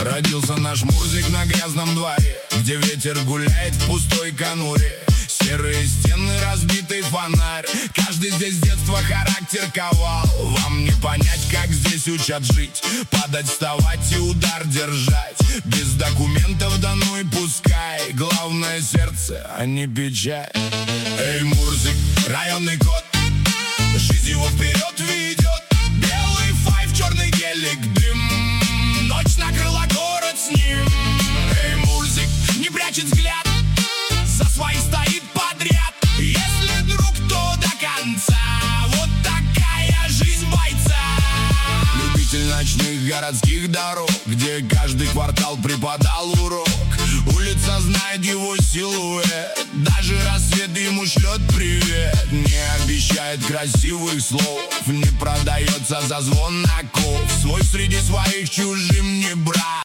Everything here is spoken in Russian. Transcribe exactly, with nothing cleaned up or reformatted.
Родился наш Мурзик на грязном дворе, где ветер гуляет в пустой конуре. Серые стены, разбитый фонарь. Каждый здесь с детства характер ковал. Вам не понять, как здесь учат жить. Падать, вставать и удар держать. Без документов, да ну и пускай. Главное сердце, а не печаль. Эй, Мурзик, районный кот, жизнь его вперед ведет. Белый файв, черный гелик, дым. Ночь накрыла город с ним. Эй, Мурзик, не прячет взгляд, за свои стоит подряд. Если друг, то до конца. Вот такая жизнь бойца. Любитель ночных городских дорог, где каждый квартал преподал урок. Улица знает его силуэт, даже рассвет ему шлет привет. Не обещает красивых слов, не продается за звон на ков. Свой среди своих, чужим не брат.